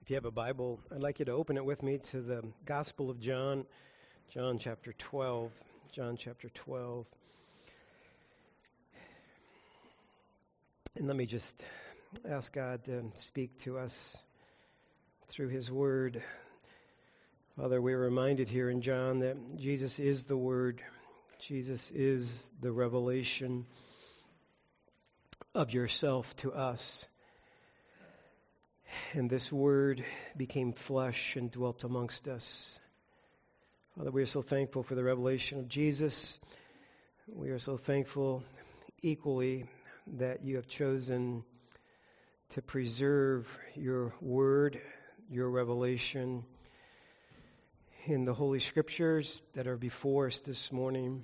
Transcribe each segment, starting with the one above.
If you have a Bible, I'd like you to open it with me to the Gospel of John, John chapter 12. John chapter 12. And let me just ask God to speak to us through His Word. Father, we're reminded here in John that Jesus is the Word. Jesus is the revelation of yourself to us. And this Word became flesh and dwelt amongst us. Father, we are so thankful for the revelation of Jesus. We are so thankful equally that you have chosen to preserve your Word, your revelation in the Holy Scriptures that are before us this morning.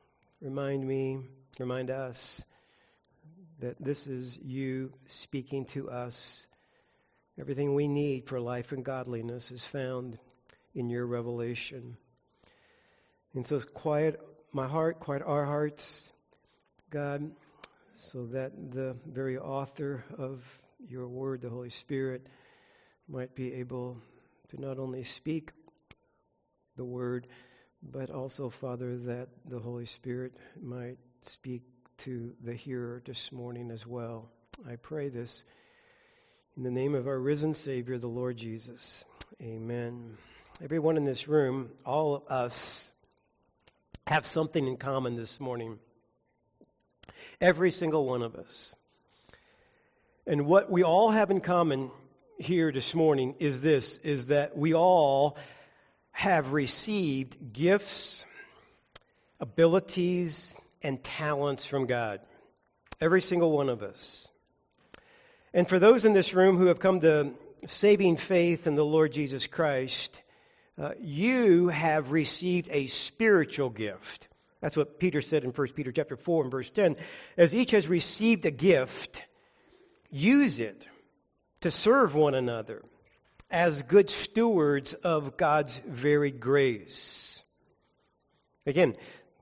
Remind us that this is you speaking to us. Everything we need for life and godliness is found in your revelation. And so quiet my heart, quiet our hearts, God, so that the very author of your word, the Holy Spirit, might be able to not only speak the word, but also, Father, that the Holy Spirit might speak to the hearer this morning as well. I pray this in the name of our risen Savior, the Lord Jesus. Amen. Everyone in this room, all of us, have something in common this morning. Every single one of us. And what we all have in common here this morning is this, is that we all have received gifts, abilities, and talents from God. Every single one of us. And for those in this room who have come to saving faith in the Lord Jesus Christ, you have received a spiritual gift. That's what Peter said in 1 Peter chapter 4 and verse 10. As each has received a gift, use it to serve one another as good stewards of God's varied grace. Again,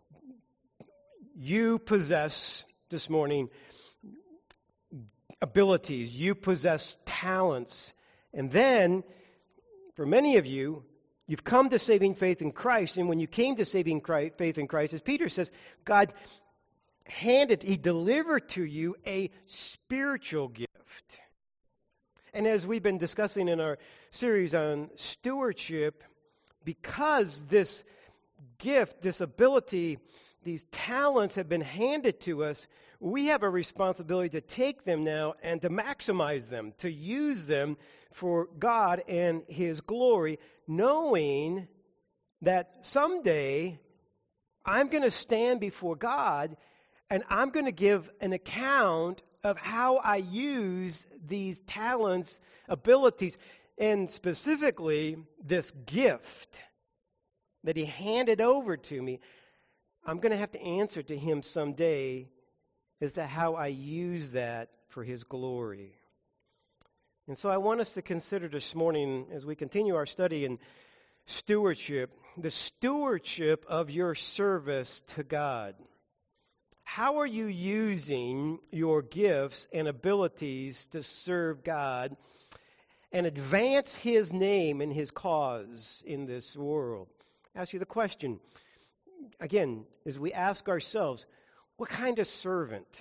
you possess this morning abilities, you possess talents, and then, for many of you, you've come to saving faith in Christ, and when you came to saving faith in Christ, as Peter says, God He delivered to you a spiritual gift. And as we've been discussing in our series on stewardship, because this gift, this ability, these talents have been handed to us, we have a responsibility to take them now and to maximize them, to use them for God and His glory, knowing that someday I'm going to stand before God and I'm going to give an account of how I use these talents, abilities, and specifically this gift that He handed over to me. I'm going to have to answer to Him someday as to how I use that for His glory. And so I want us to consider this morning, as we continue our study in stewardship, the stewardship of your service to God. How are you using your gifts and abilities to serve God and advance His name and His cause in this world? I ask you the question, again, as we ask ourselves, what kind of servant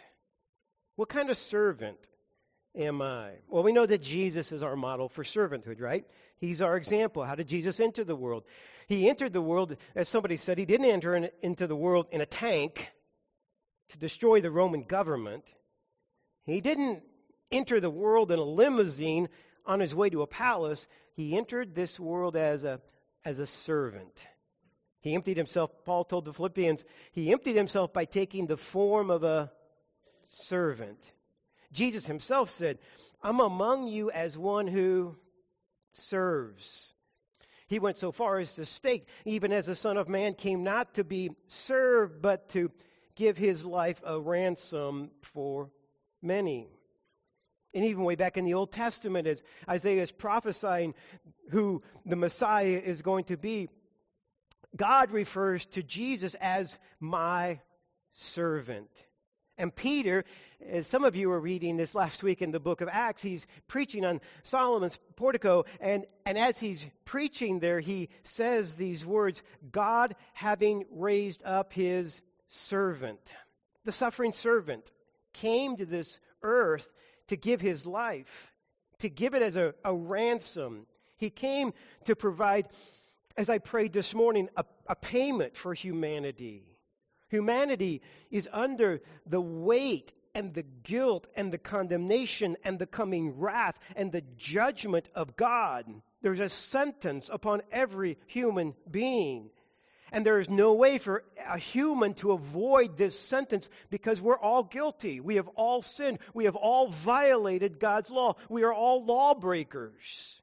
am I? Well, we know that Jesus is our model for servanthood, right? He's our example. How did Jesus enter the world? He entered the world, as somebody said, He didn't enter into the world in a tank to destroy the Roman government. He didn't enter the world in a limousine on His way to a palace. He entered this world as a servant. He emptied Himself, Paul told the Philippians, He emptied Himself by taking the form of a servant. Jesus Himself said, I'm among you as one who serves. He went so far as to state, even as the Son of Man came not to be served, but to give His life a ransom for many. And even way back in the Old Testament, as Isaiah is prophesying who the Messiah is going to be, God refers to Jesus as my servant. And Peter, as some of you were reading this last week in the book of Acts, he's preaching on Solomon's portico. And as he's preaching there, he says these words, God having raised up his servant. The suffering servant came to this earth to give his life, to give it as a ransom. He came to provide, as I prayed this morning, a payment for humanity. Humanity is under the weight and the guilt and the condemnation and the coming wrath and the judgment of God. There's a sentence upon every human being. And there is no way for a human to avoid this sentence because we're all guilty. We have all sinned. We have all violated God's law. We are all lawbreakers.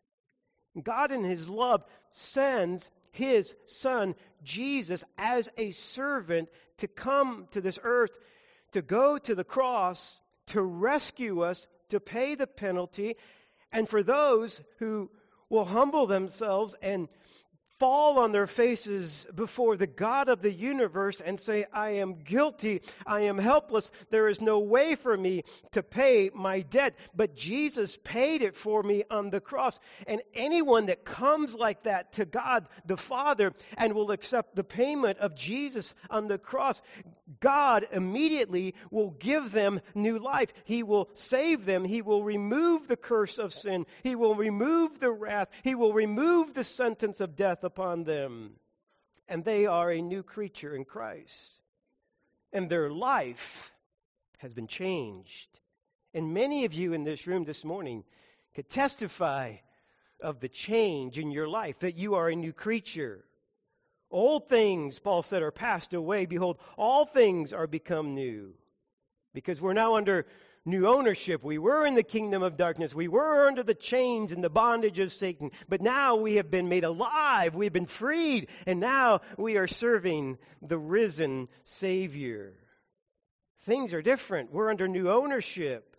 God in his love sends his Son, Jesus, as a servant to come to this earth, to go to the cross, to rescue us, to pay the penalty, and for those who will humble themselves and fall on their faces before the God of the universe and say, I am guilty, I am helpless, there is no way for me to pay my debt, but Jesus paid it for me on the cross. And anyone that comes like that to God the Father and will accept the payment of Jesus on the cross, God immediately will give them new life. He will save them. He will remove the curse of sin. He will remove the wrath. He will remove the sentence of death upon them. And they are a new creature in Christ. And their life has been changed. And many of you in this room this morning could testify of the change in your life, that you are a new creature. Old things, Paul said, are passed away. Behold, all things are become new. Because we're now under new ownership. We were in the kingdom of darkness. We were under the chains and the bondage of Satan. But now we have been made alive. We've been freed. And now we are serving the risen Savior. Things are different. We're under new ownership.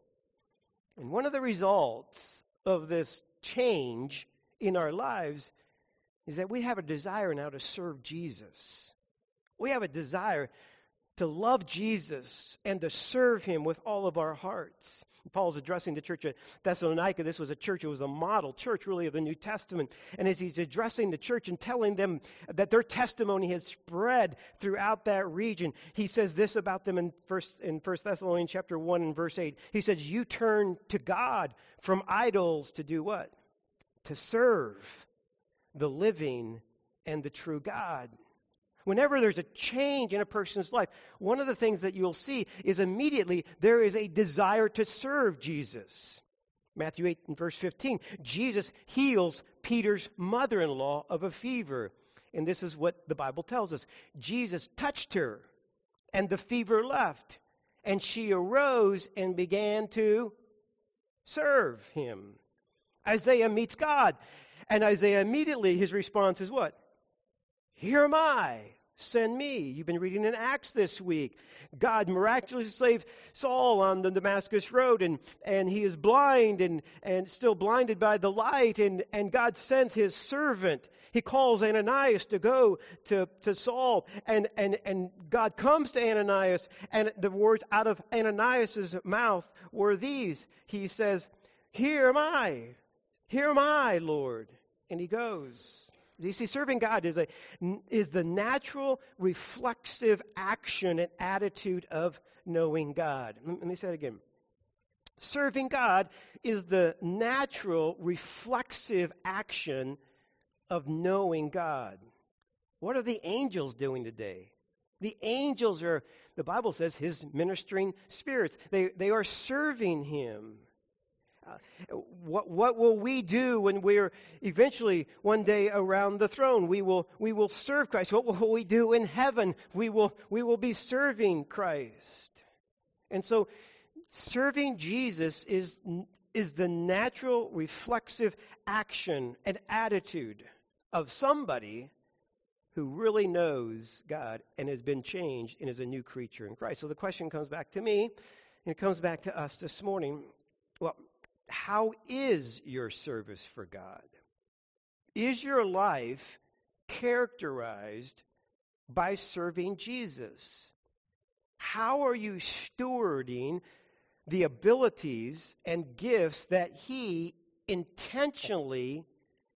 And one of the results of this change in our lives is that we have a desire now to serve Jesus. We have a desire to love Jesus and to serve him with all of our hearts. Paul's addressing the church at Thessalonica. This was a church, it was a model church really of the New Testament. And as he's addressing the church and telling them that their testimony has spread throughout that region, he says this about them in 1 Thessalonians chapter 1 and verse 8. He says, you turn to God from idols to do what? To serve the living and the true God. Whenever there's a change in a person's life, one of the things that you'll see is immediately there is a desire to serve Jesus. Matthew 8 and verse 15, Jesus heals Peter's mother-in-law of a fever. And this is what the Bible tells us. Jesus touched her, and the fever left, and she arose and began to serve him. Isaiah meets God. And Isaiah immediately, his response is what? Here am I, send me. You've been reading in Acts this week. God miraculously saved Saul on the Damascus road, and he is blind and still blinded by the light, and God sends his servant. He calls Ananias to go to Saul, and God comes to Ananias, and the words out of Ananias' mouth were these. He says, here am I, Lord. And he goes. You see, serving God is the natural, reflexive action and attitude of knowing God. Let me say it again. Serving God is the natural, reflexive action of knowing God. What are the angels doing today? The angels are, the Bible says, his ministering spirits. They are serving him. What will we do when we're eventually one day around the throne? We will serve Christ. What will we do in heaven? We will be serving Christ. And so serving Jesus is the natural reflexive action and attitude of somebody who really knows God and has been changed and is a new creature in Christ. So the question comes back to me, and it comes back to us this morning. Well, how is your service for God? Is your life characterized by serving Jesus? How are you stewarding the abilities and gifts that he intentionally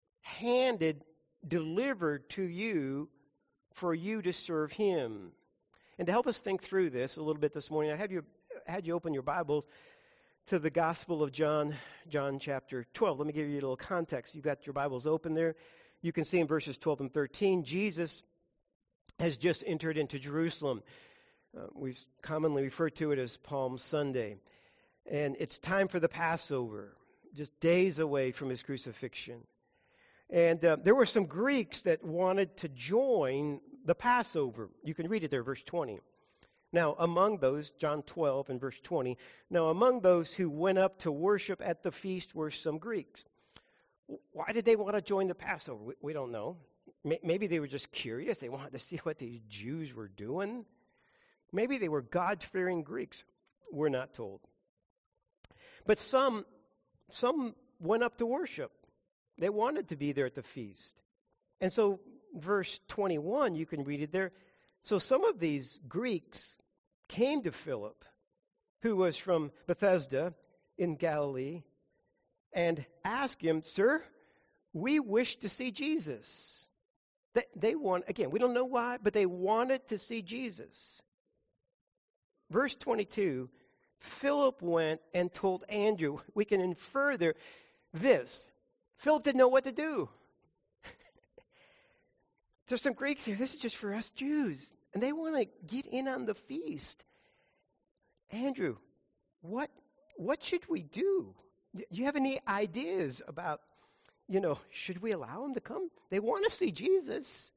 delivered to you for you to serve him? And to help us think through this a little bit this morning, I had you open your Bibles to the Gospel of John chapter 12. Let me give you a little context. You've got your Bibles open there. You can see in verses 12 and 13, Jesus has just entered into Jerusalem. We've commonly referred to it as Palm Sunday. And it's time for the Passover, just days away from his crucifixion. And there were some Greeks that wanted to join the Passover. You can read it there, verse 20. Now, among those, John 12 and verse 20, now among those who went up to worship at the feast were some Greeks. Why did they want to join the Passover? We don't know. Maybe they were just curious. They wanted to see what these Jews were doing. Maybe they were God-fearing Greeks. We're not told. But some went up to worship. They wanted to be there at the feast. And so verse 21, you can read it there. So some of these Greeks came to Philip, who was from Bethsaida in Galilee, and asked him, "Sir, we wish to see Jesus." They want, again, we don't know why, but they wanted to see Jesus. Verse 22, Philip went and told Andrew. We can infer there this. Philip didn't know what to do. There's some Greeks here. This is just for us Jews. And they want to get in on the feast. Andrew, what should we do? Do you have any ideas about, should we allow them to come? They want to see Jesus.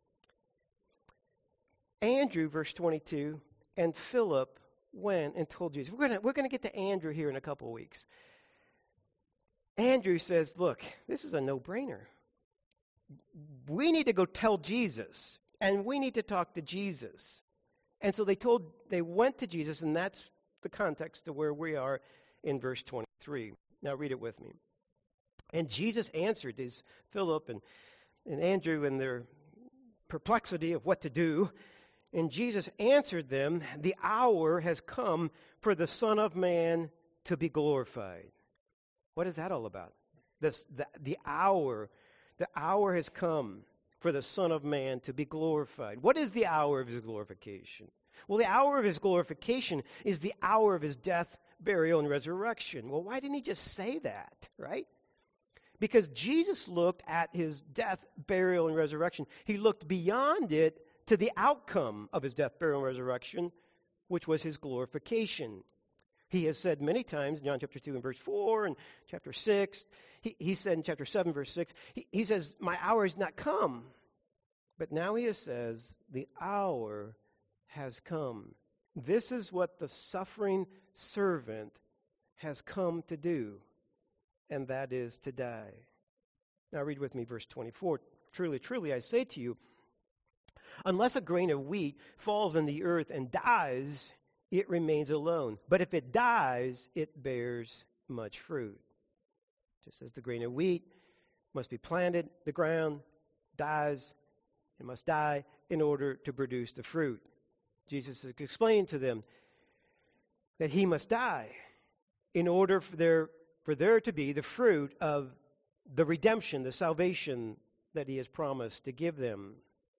Andrew, verse 22, and Philip went and told Jesus. We're going to get to Andrew here in a couple of weeks. Andrew says, look, this is a no-brainer. We need to go tell Jesus, and we need to talk to Jesus. And so they went to Jesus, and that's the context to where we are in verse 23. Now read it with me. And Jesus answered these Philip and Andrew in their perplexity of what to do. And Jesus answered them, the hour has come for the Son of Man to be glorified. What is that all about? The hour has come for the Son of Man to be glorified. What is the hour of his glorification? Well, the hour of his glorification is the hour of his death, burial, and resurrection. Well, why didn't he just say that, right? Because Jesus looked at his death, burial, and resurrection. He looked beyond it to the outcome of his death, burial, and resurrection, which was his glorification. He has said many times, John chapter 2 and verse 4, and chapter 6, he said in chapter 7, verse 6, he says, my hour has not come. But now he says, the hour has come. This is what the suffering servant has come to do, and that is to die. Now read with me verse 24. Truly, truly, I say to you, unless a grain of wheat falls in the earth and dies, it remains alone. But if it dies, it bears much fruit. Just as the grain of wheat must be planted, the ground dies, it must die in order to produce the fruit. Jesus is explaining to them that he must die in order for there to be the fruit of the redemption, the salvation that he has promised to give them.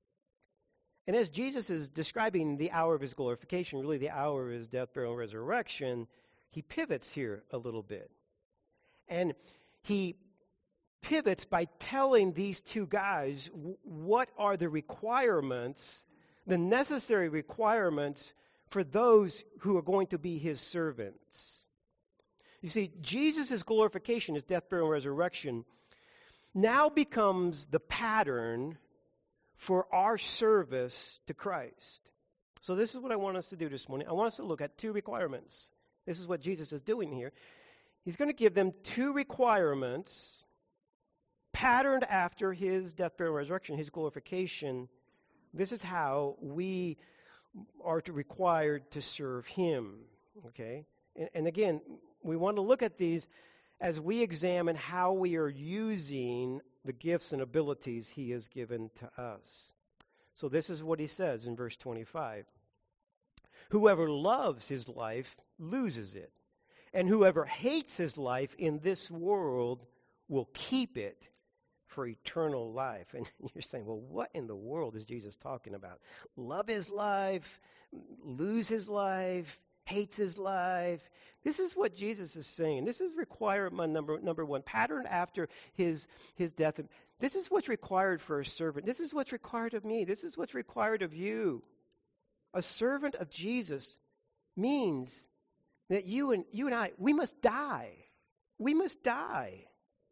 And as Jesus is describing the hour of his glorification, really the hour of his death, burial, and resurrection, he pivots here a little bit. And he pivots by telling these two guys what are the requirements, the necessary requirements for those who are going to be his servants. You see, Jesus' glorification, his death, burial, and resurrection, now becomes the pattern for our service to Christ. So this is what I want us to do this morning. I want us to look at two requirements. This is what Jesus is doing here. He's going to give them two requirements patterned after his death, burial, and resurrection, his glorification. This is how we are required to serve him. Okay? And again, we want to look at these as we examine how we are using the gifts and abilities he has given to us. So this is what he says in verse 25. Whoever loves his life loses it. And whoever hates his life in this world will keep it for eternal life. And you're saying, well, what in the world is Jesus talking about? Love his life, lose his life, hates his life. This is what Jesus is saying. This is requirement number one, pattern after his death. This is what's required for a servant. This is what's required of me. This is what's required of you. A servant of Jesus means that you and I, we must die. We must die.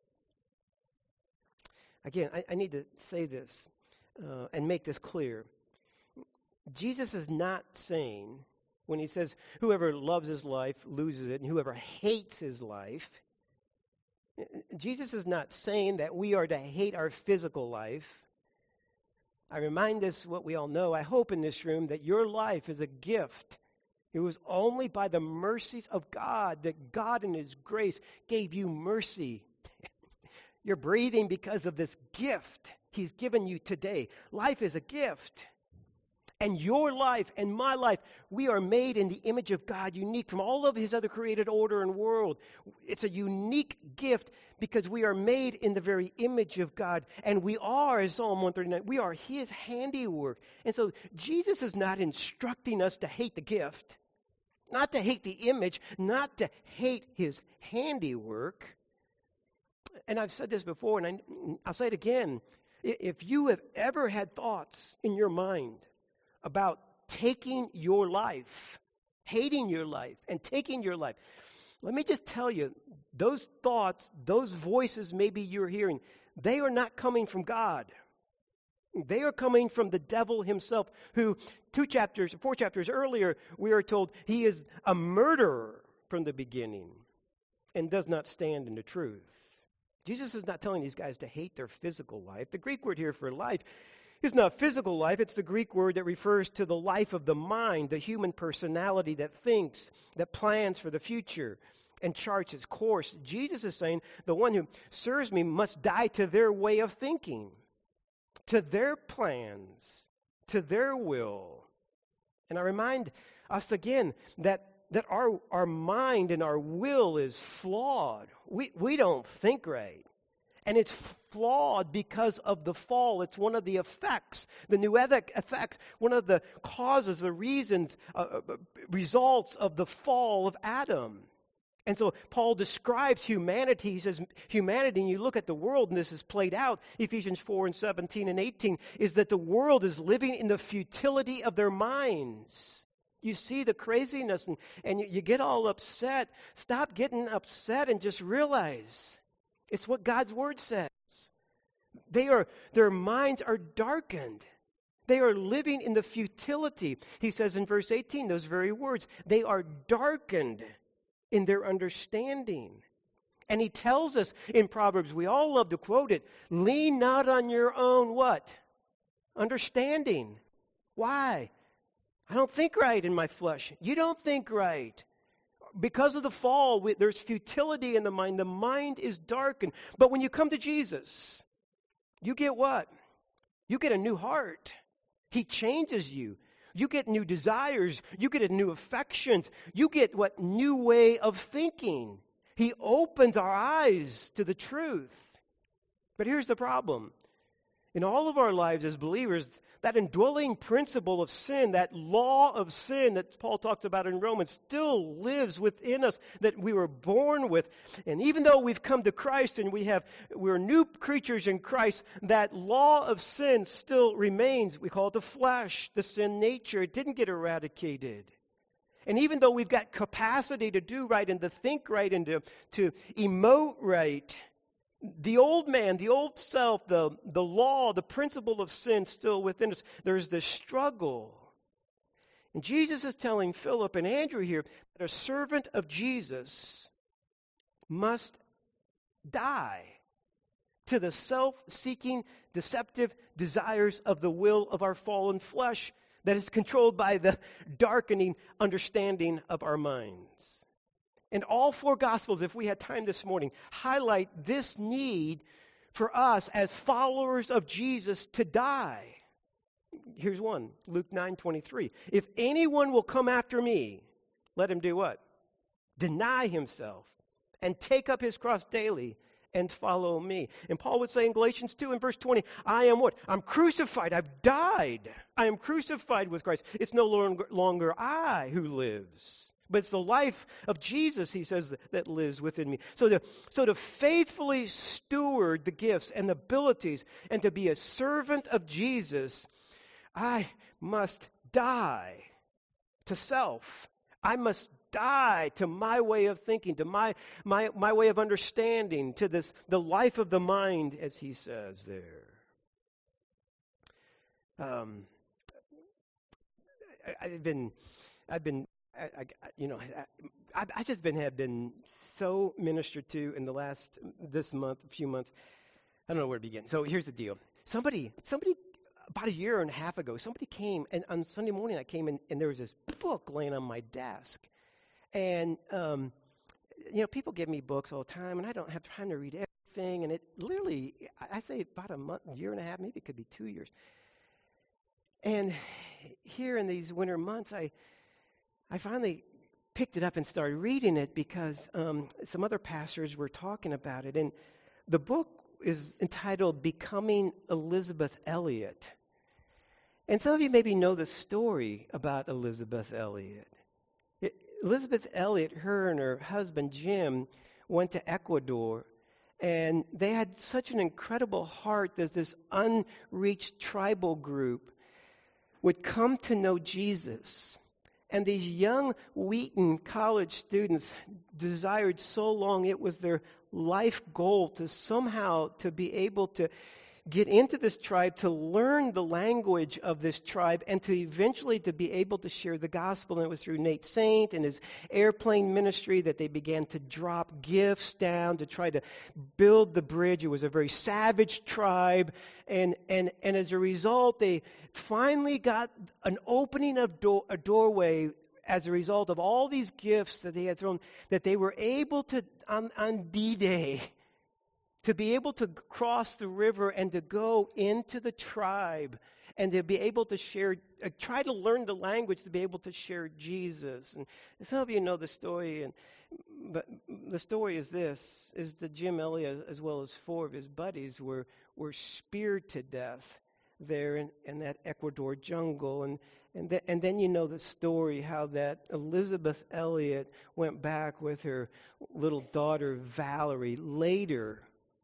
Again, I need to say this and make this clear. Jesus is not saying, when he says, whoever loves his life loses it, and whoever hates his life, Jesus is not saying that we are to hate our physical life. I remind us what we all know, I hope in this room, that your life is a gift. It was only by the mercies of God that God in his grace gave you mercy. You're breathing because of this gift he's given you today. Life is a gift. And your life and my life, we are made in the image of God, unique from all of his other created order and world. It's a unique gift because we are made in the very image of God. And we are, as Psalm 139, we are his handiwork. And so Jesus is not instructing us to hate the gift, not to hate the image, not to hate his handiwork. And I've said this before, and I'll say it again. If you have ever had thoughts in your mind about taking your life, hating your life, and taking your life, let me just tell you, those thoughts, those voices maybe you're hearing, they are not coming from God. They are coming from the devil himself, who 4 chapters earlier, we are told he is a murderer from the beginning and does not stand in the truth. Jesus is not telling these guys to hate their physical life. The Greek word here for life is not physical life. It's the Greek word that refers to the life of the mind, the human personality that thinks, that plans for the future, and charts its course. Jesus is saying the one who serves me must die to their way of thinking, to their plans, to their will. And I remind us again that our mind and our will is flawed. We don't think right. And it's flawed because of the fall. It's one of the effects, the noetic effects, one of the causes, the reasons, results of the fall of Adam. And so Paul describes humanity. He says humanity, and you look at the world, and this is played out, Ephesians 4 and 17 and 18, is that the world is living in the futility of their minds. You see the craziness, and you get all upset. Stop getting upset and just realize it's what God's word says. Their minds are darkened. They are living in the futility. He says in verse 18, those very words, they are darkened in their understanding. And he tells us in Proverbs, we all love to quote it, lean not on your own what? Understanding. Why? I don't think right in my flesh. You don't think right. Because of the fall, there's futility in the mind. The mind is darkened. But when you come to Jesus, you get what? You get a new heart. He changes you. You get new desires. You get a new affections. You get what? New way of thinking. He opens our eyes to the truth. But here's the problem. In all of our lives as believers, that indwelling principle of sin, that law of sin that Paul talks about in Romans, still lives within us, that we were born with. And even though we've come to Christ and we're new creatures in Christ, that law of sin still remains. We call it the flesh, the sin nature. It didn't get eradicated. And even though we've got capacity to do right and to think right and to emote right, the old man, the old self, the law, the principle of sin still within us. There's this struggle. And Jesus is telling Philip and Andrew here that a servant of Jesus must die to the self-seeking, deceptive desires of the will of our fallen flesh that is controlled by the darkening understanding of our minds. And all 4 Gospels, if we had time this morning, highlight this need for us as followers of Jesus to die. here's one, Luke 9:23. If anyone will come after me, let him do what? Deny himself and take up his cross daily and follow me. And Paul would say in Galatians 2 and verse 20, I am what? I'm crucified. I've died. I am crucified with Christ. It's no longer I who lives, but it's the life of Jesus, he says, that lives within me. So to faithfully steward the gifts and the abilities and to be a servant of Jesus, I must die to self. I must die to my way of thinking, to my way of understanding, to the life of the mind, as he says there. I just have been so ministered to in this few months. I don't know where to begin. So here's the deal. Somebody about a year and a half ago, somebody came, and on Sunday morning I came in, and there was this book laying on my desk. And, people give me books all the time, and I don't have time to read everything. And it literally, I say about a year and a half, maybe it could be 2 years. And here in these winter months, I finally picked it up and started reading it because some other pastors were talking about it. And the book is entitled Becoming Elisabeth Elliot. And some of you maybe know the story about Elisabeth Elliot. Elisabeth Elliot, her and her husband Jim, went to Ecuador, and they had such an incredible heart that this unreached tribal group would come to know Jesus. And these young Wheaton college students desired so long, it was their life goal to somehow to be able to get into this tribe, to learn the language of this tribe, and to eventually to be able to share the gospel. And it was through Nate Saint and his airplane ministry that they began to drop gifts down to try to build the bridge. It was a very savage tribe, and as a result, they finally got an opening of a doorway as a result of all these gifts that they had thrown, that they were able to, on D-Day, to be able to cross the river and to go into the tribe and to be able to share, try to learn the language to be able to share Jesus. And some of you know the story, but the story is this, is that Jim Elliot, as well as 4 of his buddies, were speared to death there in that Ecuador jungle. And then you know the story, how that Elisabeth Elliot went back with her little daughter Valerie later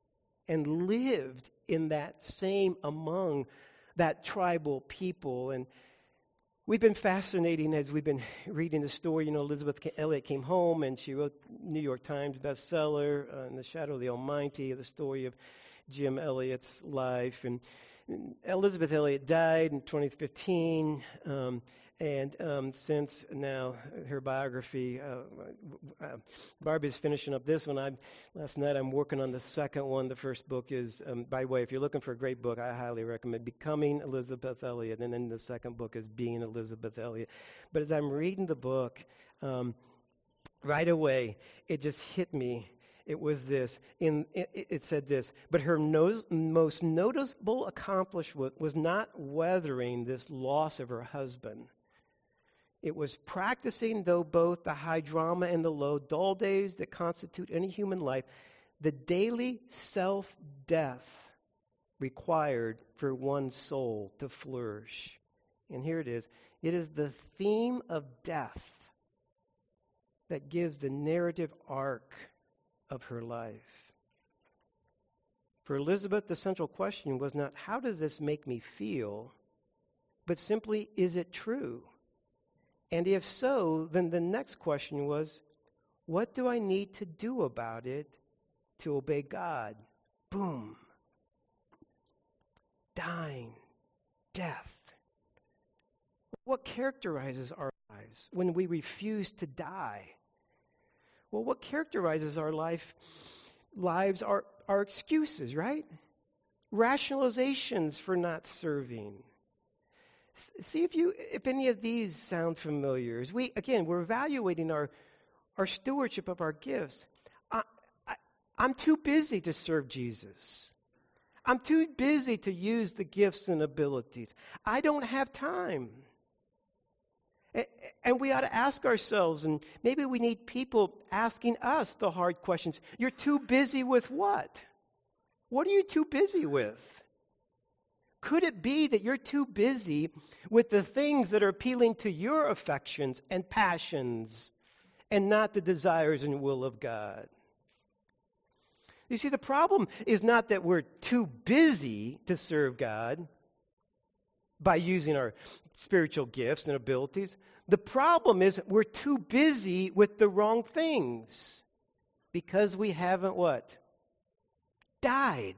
and lived in that same among that tribal people. And we've been fascinating as we've been reading the story. Elisabeth Elliot came home and she wrote New York Times bestseller, In the Shadow of the Almighty, the story of Jim Elliot's life. And Elisabeth Elliot died in 2015, and since now her biography, Barbie's finishing up this one. Last night I'm working on the second one. The first book is, by the way, if you're looking for a great book, I highly recommend Becoming Elisabeth Elliot, and then the second book is Being Elisabeth Elliot. But as I'm reading the book, right away it just hit me. It was this. It said this, but her most noticeable accomplishment was not weathering this loss of her husband. It was practicing, though both the high drama and the low, dull days that constitute any human life, the daily self-death required for one's soul to flourish. And here it is. It is the theme of death that gives the narrative arc of her life. For Elizabeth, the central question was not, how does this make me feel, but simply, is it true? And if so, then the next question was, what do I need to do about it to obey God? Boom. Dying. Death. What characterizes our lives when we refuse to die? Well, what characterizes our lives are excuses, right? Rationalizations for not serving. See if any of these sound familiar. As we're evaluating our stewardship of our gifts. I'm too busy to serve Jesus. I'm too busy to use the gifts and abilities. I don't have time. And we ought to ask ourselves, and maybe we need people asking us the hard questions. You're too busy with what? What are you too busy with? Could it be that you're too busy with the things that are appealing to your affections and passions and not the desires and will of God? You see, the problem is not that we're too busy to serve God by using our spiritual gifts and abilities. The problem is we're too busy with the wrong things because we haven't what? Died.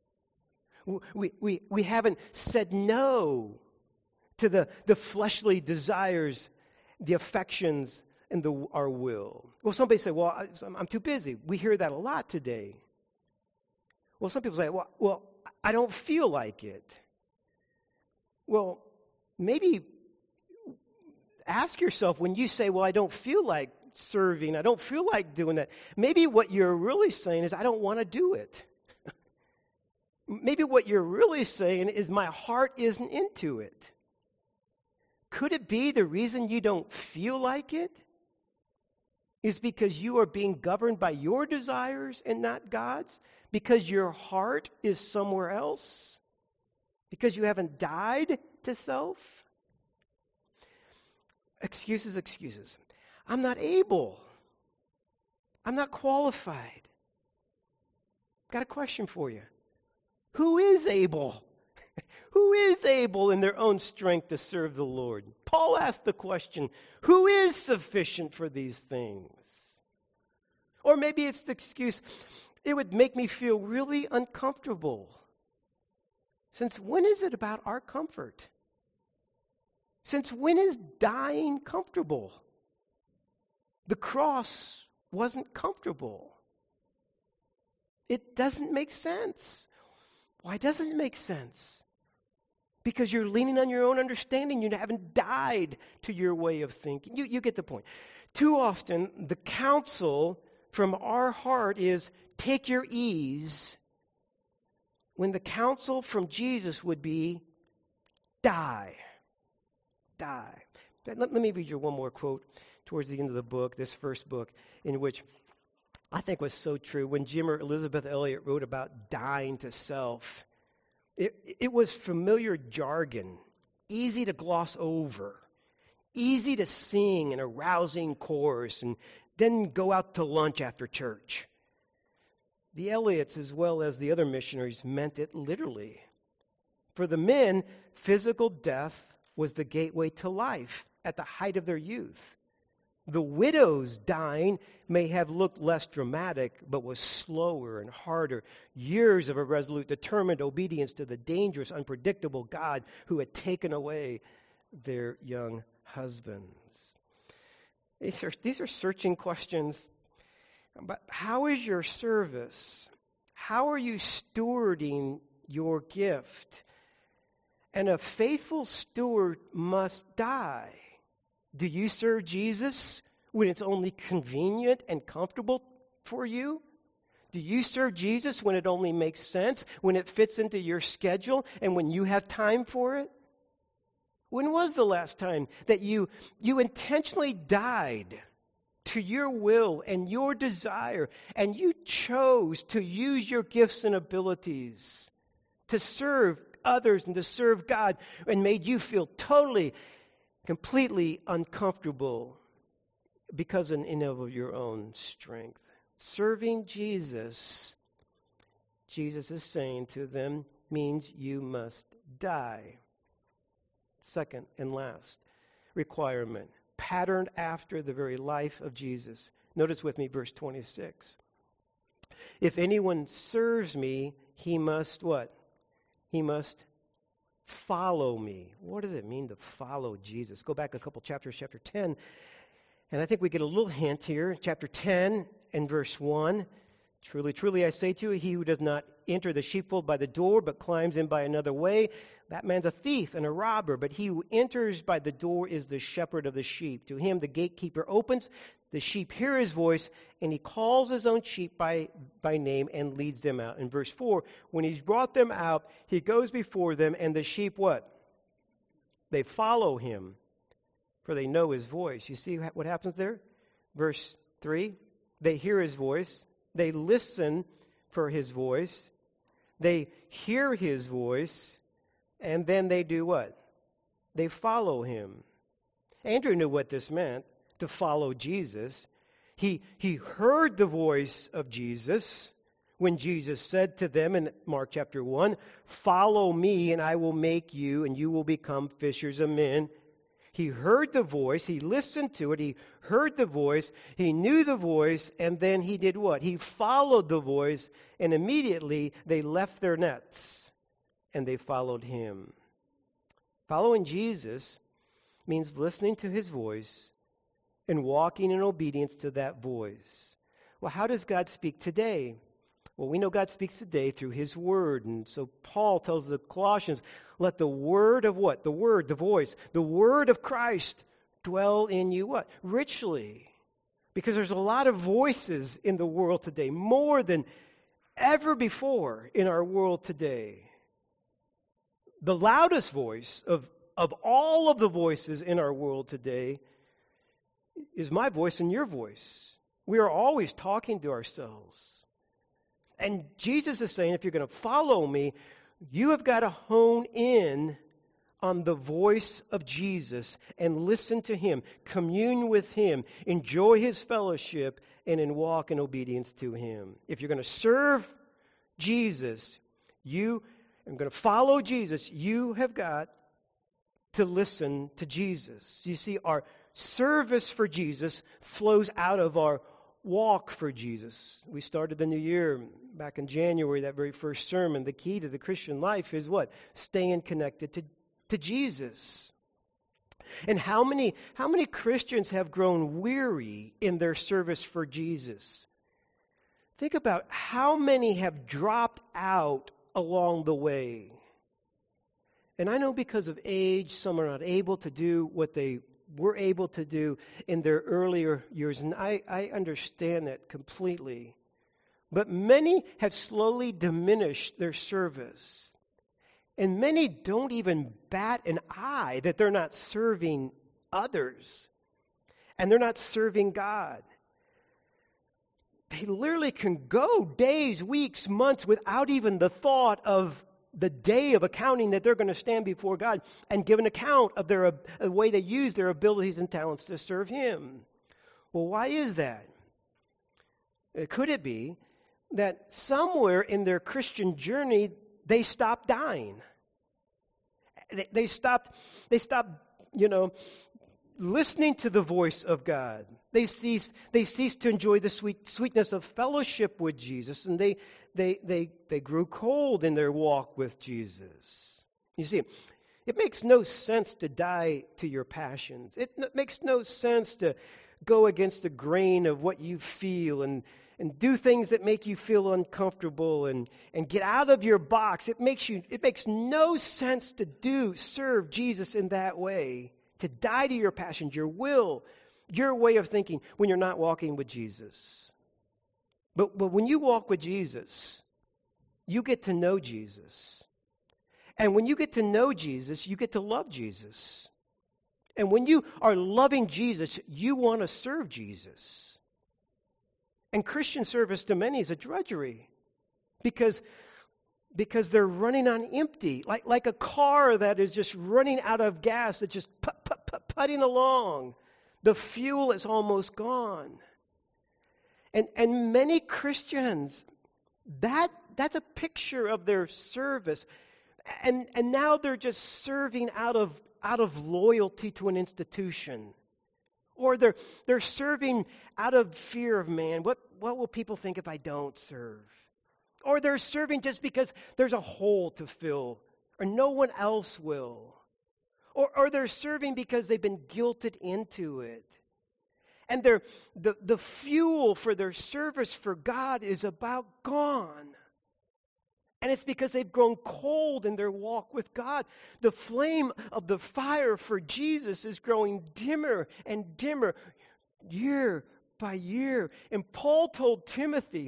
We haven't said no to the fleshly desires, the affections, and our will. Well, somebody say, well, I'm too busy. We hear that a lot today. Well, some people say, well, I don't feel like it. Well, maybe ask yourself when you say, well, I don't feel like serving, I don't feel like doing that. Maybe what you're really saying is, I don't want to do it. Maybe what you're really saying is, my heart isn't into it. Could it be the reason you don't feel like it is because you are being governed by your desires and not God's? Because your heart is somewhere else? Because you haven't died to self? Excuses. I'm not able. I'm not qualified. Got a question for you. Who is able? Who is able in their own strength to serve the Lord? Paul asked the question, who is sufficient for these things? Or maybe it's the excuse, it would make me feel really uncomfortable. Since when is it about our comfort? Since when is dying comfortable? The cross wasn't comfortable. It doesn't make sense. Why doesn't it make sense? Because you're leaning on your own understanding. You haven't died to your way of thinking. You get the point. Too often, the counsel from our heart is, take your ease, when the counsel from Jesus would be, die. Die. Let me read you one more quote towards the end of the book, this first book, in which I think was so true. When Jim or Elizabeth Elliot wrote about dying to self, it was familiar jargon, easy to gloss over, easy to sing in a rousing chorus, and then go out to lunch after church. The Elliots, as well as the other missionaries, meant it literally. For the men, physical death was the gateway to life at the height of their youth. The widow's dying may have looked less dramatic, but was slower and harder. Years of a resolute, determined obedience to the dangerous, unpredictable God who had taken away their young husbands. These are searching questions. But how is your service? How are you stewarding your gift? And a faithful steward must die. Do you serve Jesus when it's only convenient and comfortable for you? Do you serve Jesus when it only makes sense, when it fits into your schedule, and when you have time for it? When was the last time that you intentionally died to your will and your desire, and you chose to use your gifts and abilities to serve others and to serve God, and made you feel totally, completely uncomfortable because of your own strength? Serving Jesus, Jesus is saying to them, means you must die. Second and last requirement, patterned after the very life of Jesus. Notice with me verse 26. If anyone serves me, he must what? He must follow me. What does it mean to follow Jesus? Go back a couple chapters, chapter 10, and I think we get a little hint here. Chapter 10 and verse 1. Truly, truly, I say to you, he who does not enter the sheepfold by the door, but climbs in by another way, that man's a thief and a robber. But he who enters by the door is the shepherd of the sheep. To him the gatekeeper opens, the sheep hear his voice, and he calls his own sheep by by name and leads them out. In verse 4, when he's brought them out, he goes before them, and the sheep what? They follow him, for they know his voice. You see what happens there? Verse 3, they hear his voice. They listen for his voice. They hear his voice, and then they do what? They follow him. Andrew knew what this meant, to follow Jesus. He heard the voice of Jesus when Jesus said to them in Mark chapter 1, "Follow me, and I will make you, and you will become fishers of men." He heard the voice. He listened to it. He heard the voice. He knew the voice. And then he did what? He followed the voice. And immediately they left their nets and they followed him. Following Jesus means listening to his voice and walking in obedience to that voice. Well, how does God speak today? Well, we know God speaks today through his word. And so Paul tells the Colossians, let the word of what? The word, the voice, the word of Christ dwell in you what? Richly. Because there's a lot of voices in the world today, more than ever before in our world today. The loudest voice of all of the voices in our world today is my voice and your voice. We are always talking to ourselves. And Jesus is saying, if you're going to follow me, you have got to hone in on the voice of Jesus and listen to him, commune with him, enjoy his fellowship, and then walk in obedience to him. If you're going to serve Jesus, you are going to follow Jesus, you have got to listen to Jesus. You see, our service for Jesus flows out of our walk for Jesus. We started the new year back in January, that very first sermon. The key to the Christian life is what? Staying connected to Jesus. And how many Christians have grown weary in their service for Jesus? Think about how many have dropped out along the way. And I know because of age, some are not able to do what they were able to do in their earlier years. And I understand that completely. But many have slowly diminished their service. And many don't even bat an eye that they're not serving others. And they're not serving God. They literally can go days, weeks, months without even the thought of the day of accounting that they're going to stand before God and give an account of the way they use their abilities and talents to serve him. Well, why is that? Could it be that somewhere in their Christian journey, they stopped dying? They stopped, listening to the voice of God. They ceased to enjoy the sweetness of fellowship with Jesus, and they grew cold in their walk with Jesus. You see, it makes no sense to die to your passions. It makes no sense to go against the grain of what you feel and do things that make you feel uncomfortable and get out of your box. It makes no sense to serve Jesus in that way, to die to your passions, your will, your way of thinking when you're not walking with Jesus. But when you walk with Jesus, you get to know Jesus. And when you get to know Jesus, you get to love Jesus. And when you are loving Jesus, you want to serve Jesus. And Christian service to many is a drudgery because they're running on empty, like a car that is just running out of gas, that's just putting along. The fuel is almost gone. And many Christians, that's a picture of their service. And now they're just serving out of loyalty to an institution. Or they're serving out of fear of man. What will people think if I don't serve? Or they're serving just because there's a hole to fill, or no one else will. Or they're serving because they've been guilted into it. And the fuel for their service for God is about gone. And it's because they've grown cold in their walk with God. The flame of the fire for Jesus is growing dimmer and dimmer year by year. And Paul told Timothy,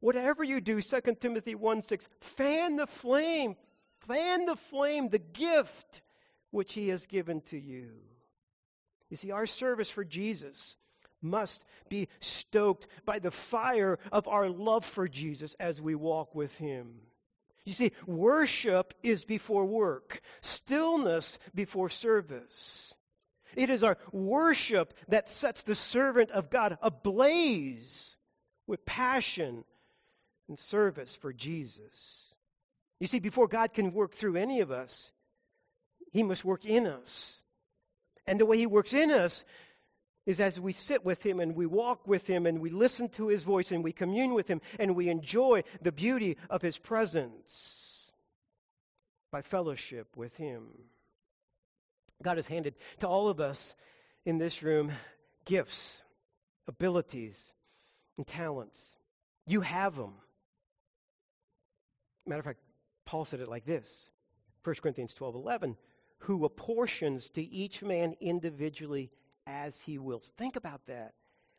Whatever you do, 2 Timothy 1:6, fan the flame, the gift which he has given to you. You see, our service for Jesus must be stoked by the fire of our love for Jesus as we walk with him. You see, worship is before work, stillness before service. It is our worship that sets the servant of God ablaze with passion and service for Jesus. You see, before God can work through any of us, he must work in us. And the way he works in us is as we sit with him and we walk with him and we listen to his voice and we commune with him and we enjoy the beauty of his presence by fellowship with him. God has handed to all of us in this room gifts, abilities, and talents. You have them. Matter of fact, Paul said it like this, 1 Corinthians 12:11, who apportions to each man individually as he wills. Think about that.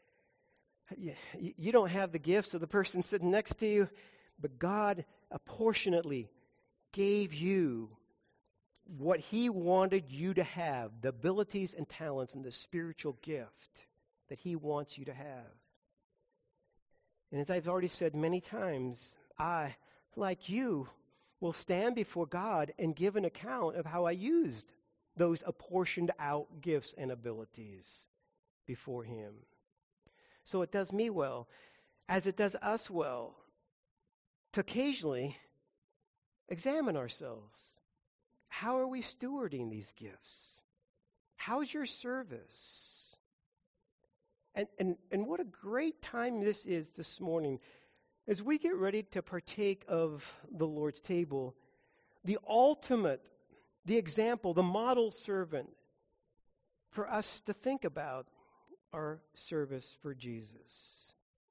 You don't have the gifts of the person sitting next to you, but God apportionately gave you what he wanted you to have, the abilities and talents and the spiritual gift that he wants you to have. And as I've already said many times, I, like you, will stand before God and give an account of how I used those apportioned out gifts and abilities before him. So it does me well, as it does us well, to occasionally examine ourselves. How are we stewarding these gifts? How's your service? And what a great time this is this morning as we get ready to partake of the Lord's table. The ultimate, the example, the model servant for us to think about our service for Jesus.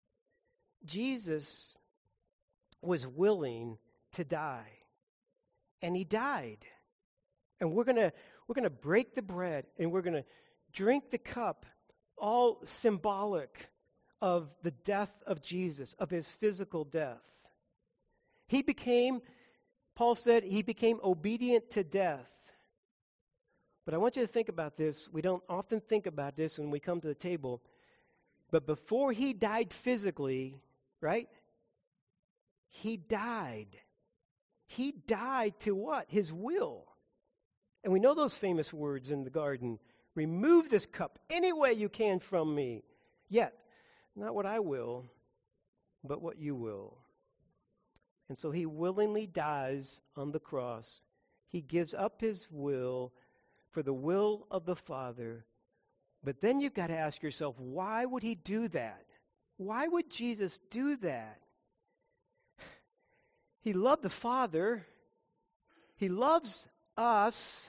Jesus was willing to die, and he died. And we're going to break the bread and we're going to drink the cup, all symbolic of the death of Jesus, of his physical death. He became, Paul said, he became obedient to death. But I want you to think about this. We don't often think about this when we come to the table. But before he died physically, right? He died. He died to what? His will. And we know those famous words in the garden. Remove this cup any way you can from me. Yet, not what I will, but what you will. And so he willingly dies on the cross. He gives up his will for the will of the Father. But then you've got to ask yourself, why would he do that? Why would Jesus do that? He loved the Father. He loves us.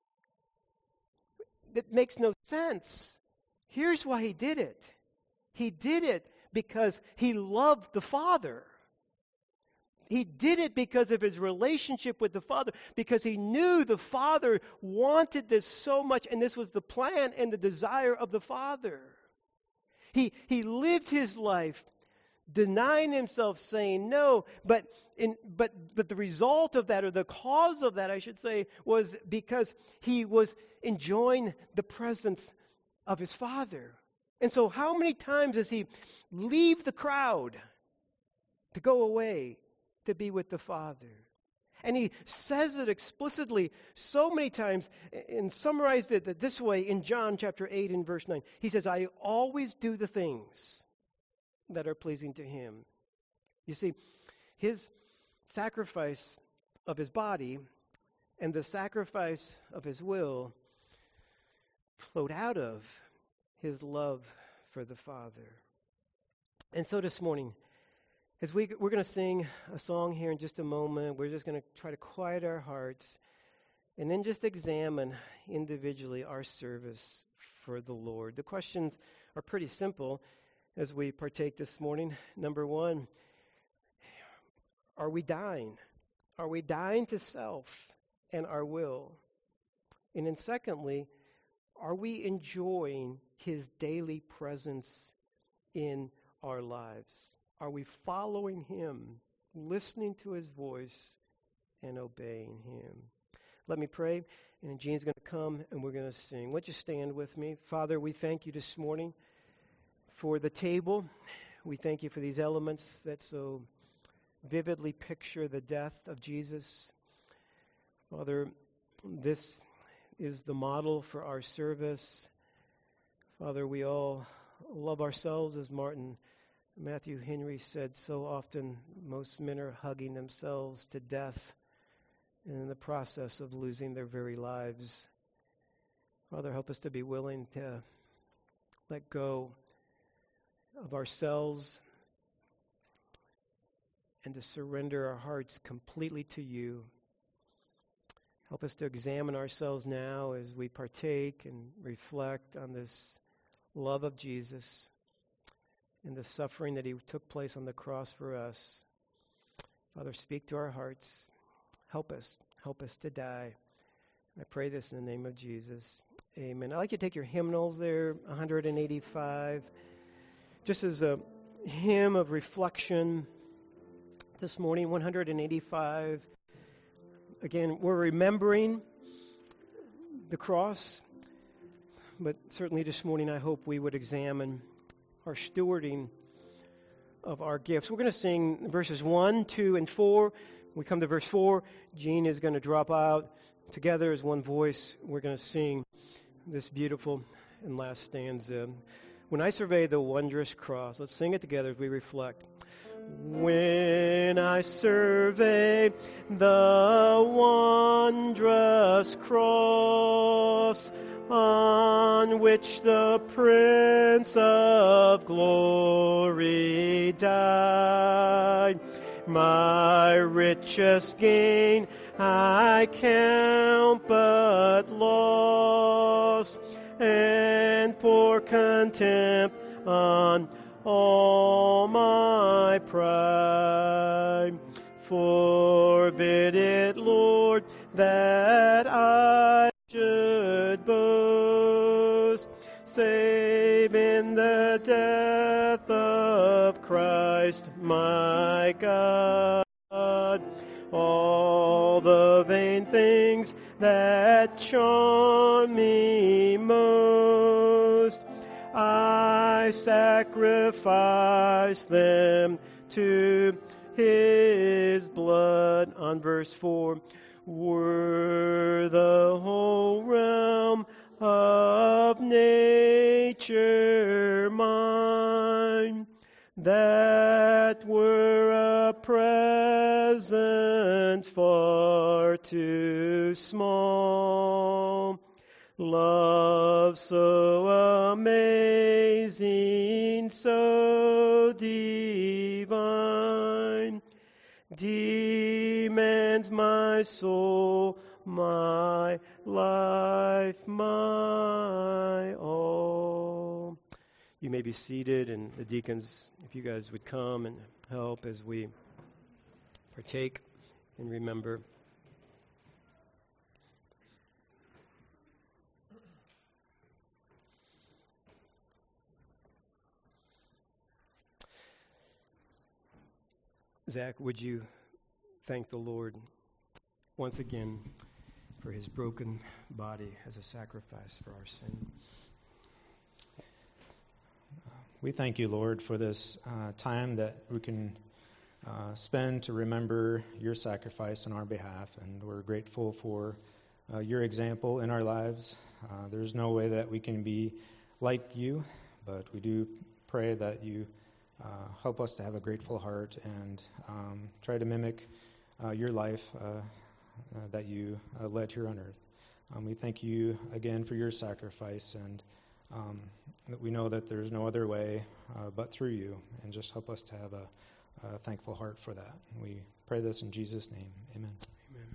That makes no sense. Here's why he did it. He did it because he loved the Father. He did it because of his relationship with the Father, because he knew the Father wanted this so much, and this was the plan and the desire of the Father. He lived his life denying himself, saying no, but the result of that, or the cause of that, I should say, was because he was enjoying the presence of his Father. And so how many times does he leave the crowd to go away to be with the Father? And he says it explicitly so many times and summarized it this way in John chapter 8 and verse 9. He says, I always do the things that are pleasing to him. You see, his sacrifice of his body and the sacrifice of his will flowed out of his love for the Father. And so this morning, as we're going to sing a song here in just a moment, we're just going to try to quiet our hearts and then just examine individually our service for the Lord. The questions are pretty simple as we partake this morning. Number one, are we dying? Are we dying to self and our will? And then secondly, are we enjoying his daily presence in our lives? Are we following him, listening to his voice, and obeying him? Let me pray, and then Gene's going to come, and we're going to sing. Would you stand with me? Father, we thank you this morning for the table. We thank you for these elements that so vividly picture the death of Jesus. Father, this is the model for our service. Father, we all love ourselves, as Matthew Henry said so often. Most men are hugging themselves to death and in the process of losing their very lives. Father, help us to be willing to let go of ourselves and to surrender our hearts completely to you. Help us to examine ourselves now as we partake and reflect on this love of Jesus and the suffering that he took place on the cross for us. Father, speak to our hearts. Help us to die. I pray this in the name of Jesus. Amen. I'd like you to take your hymnals there, 185, just as a hymn of reflection this morning, 185. Again, we're remembering the cross, but certainly this morning I hope we would examine our stewarding of our gifts. We're going to sing verses 1, 2, and 4. When we come to verse 4, Gene is going to drop out. Together as one voice, we're going to sing this beautiful and last stanza. When I survey the wondrous cross, let's sing it together as we reflect. When I survey the wondrous cross on which the Prince of Glory died, my richest gain I count but loss, and pour contempt on all my pride. Forbid it, Lord, that I should boast, save in the death of Christ my God. All the vain things that charm me most, I sacrifice them to his blood. On verse 4, were the whole realm of nature mine, that were a present far too small. Love so amazing, so divine, demands my soul, my life, my all. You may be seated, and the deacons, if you guys would come and help as we partake and remember. Zach, would you thank the Lord once again for his broken body as a sacrifice for our sin? We thank you, Lord, for this time that we can spend to remember your sacrifice on our behalf, and we're grateful for your example in our lives. There's no way that we can be like you, but we do pray that you help us to have a grateful heart and try to mimic your life that you led here on earth. We thank you again for your sacrifice, and that we know that there's no other way but through you, and just help us to have a thankful heart for that. We pray this in Jesus' name. Amen. Amen.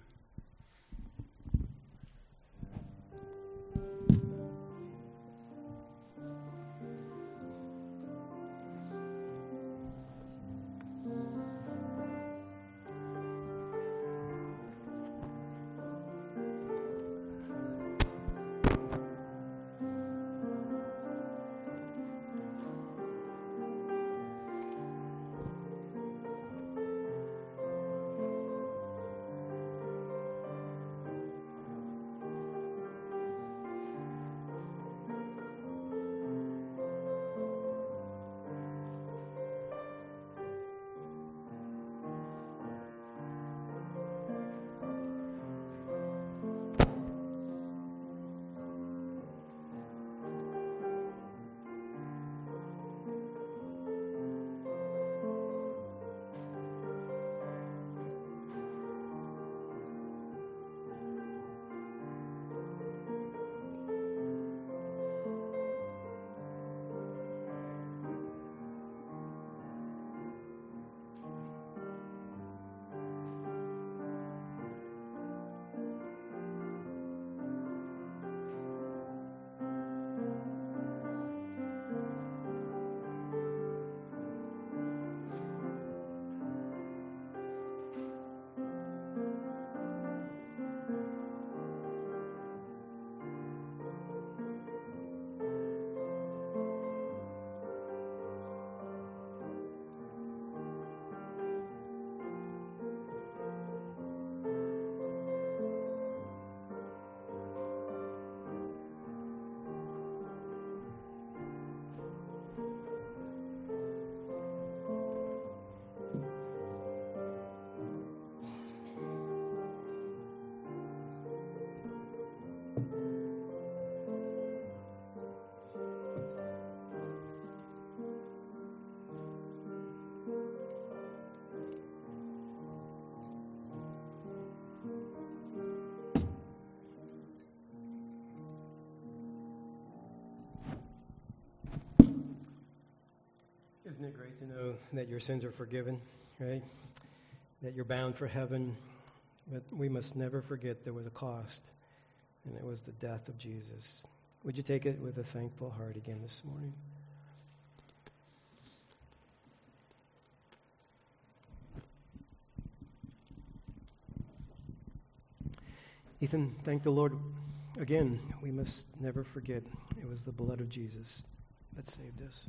Isn't it great to know that your sins are forgiven, right? That you're bound for heaven. But we must never forget there was a cost, and it was the death of Jesus. Would you take it with a thankful heart again this morning? Ethan, thank the Lord. Again, we must never forget it was the blood of Jesus that saved us.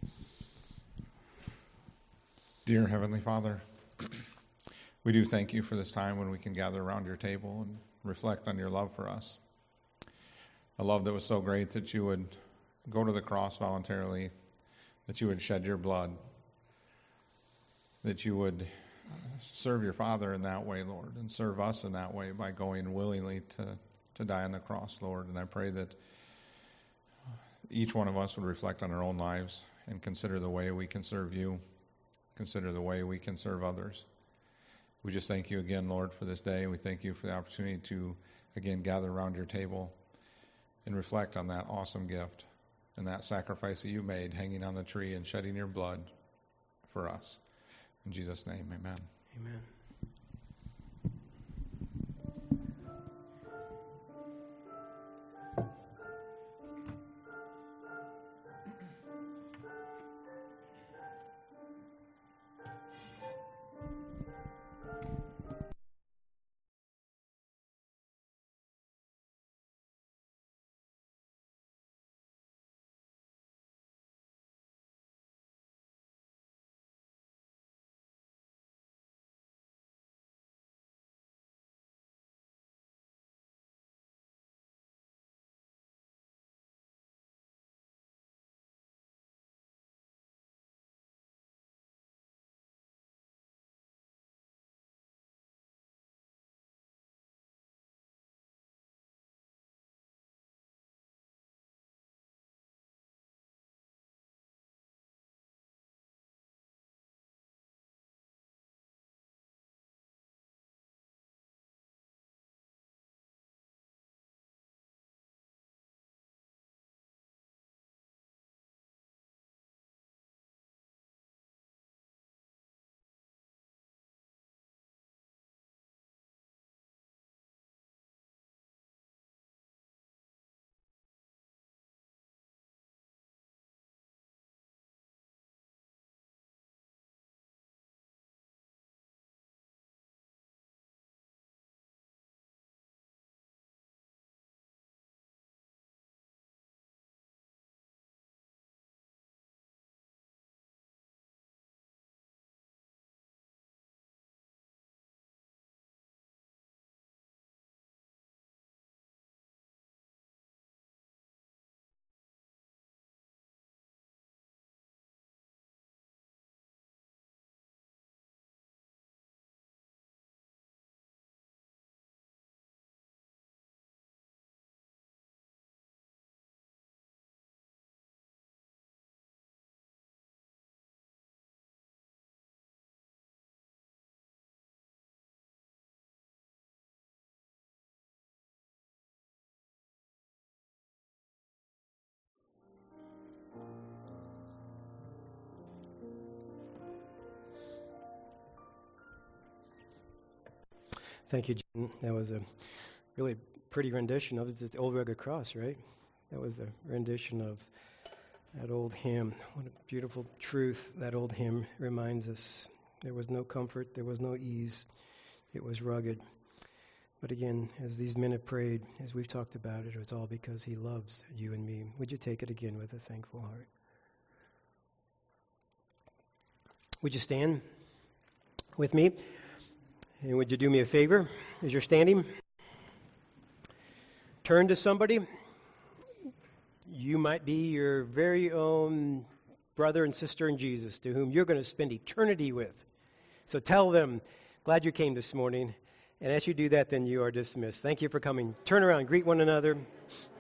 Dear Heavenly Father, we do thank you for this time when we can gather around your table and reflect on your love for us. A love that was so great that you would go to the cross voluntarily, that you would shed your blood, that you would serve your Father in that way, Lord, and serve us in that way by going willingly to die on the cross, Lord. And I pray that each one of us would reflect on our own lives and consider the way we can serve you, consider the way we can serve others. We just thank you again, Lord, for this day. We thank you for the opportunity to, again, gather around your table and reflect on that awesome gift and that sacrifice that you made, hanging on the tree and shedding your blood for us. In Jesus' name, amen. Amen. Thank you, Jen. That was a really pretty rendition of the Old Rugged Cross, right? That was a rendition of that old hymn. What a beautiful truth that old hymn reminds us. There was no comfort, there was no ease. It was rugged. But again, as these men have prayed, as we've talked about it, it's all because he loves you and me. Would you take it again with a thankful heart? Would you stand with me? And would you do me a favor as you're standing? Turn to somebody. You might be your very own brother and sister in Jesus to whom you're going to spend eternity with. So tell them, glad you came this morning. And as you do that, then you are dismissed. Thank you for coming. Turn around, greet one another.